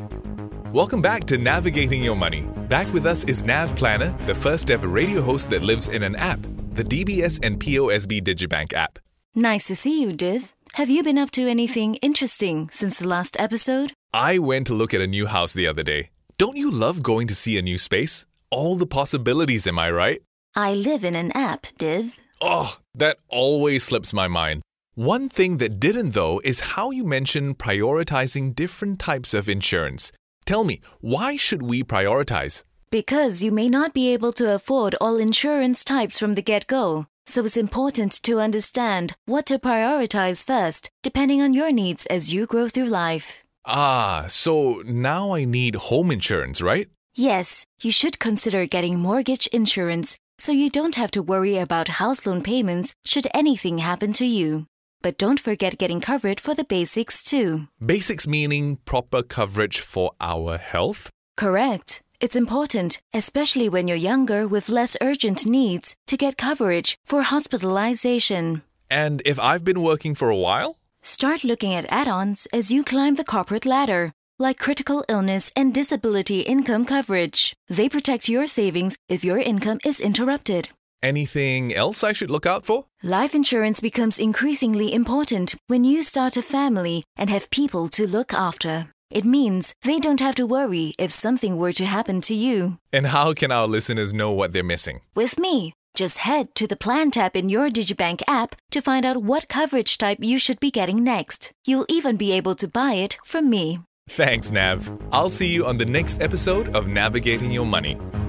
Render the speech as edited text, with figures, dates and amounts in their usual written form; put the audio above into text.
Welcome back to Navigating Your Money. Back with us is Nav Planner, the first ever radio host that lives in an app, the DBS and POSB Digibank app. Nice to see you, Div. Have you been up to anything interesting since the last episode? I went to look at a new house the other day. Don't you love going to see a new space? All the possibilities, am I right? I live in an app, Div. Oh, that always slips my mind. One thing that didn't, though, is how you mentioned prioritizing different types of insurance. Tell me, why should we prioritize? Because you may not be able to afford all insurance types from the get-go. So it's important to understand what to prioritize first, depending on your needs as you grow through life. So now I need home insurance, right? Yes, you should consider getting mortgage insurance so you don't have to worry about house loan payments should anything happen to you. But don't forget getting covered for the basics too. Basics meaning proper coverage for our health? Correct. It's important, especially when you're younger with less urgent needs, to get coverage for hospitalization. And if I've been working for a while? Start looking at add-ons as you climb the corporate ladder, like critical illness and disability income coverage. They protect your savings if your income is interrupted. Anything else I should look out for? Life insurance becomes increasingly important when you start a family and have people to look after. It means they don't have to worry if something were to happen to you. And how can our listeners know what they're missing? With me. Just head to the Plan tab in your Digibank app to find out what coverage type you should be getting next. You'll even be able to buy it from me. Thanks, Nav. I'll see you on the next episode of Navigating Your Money.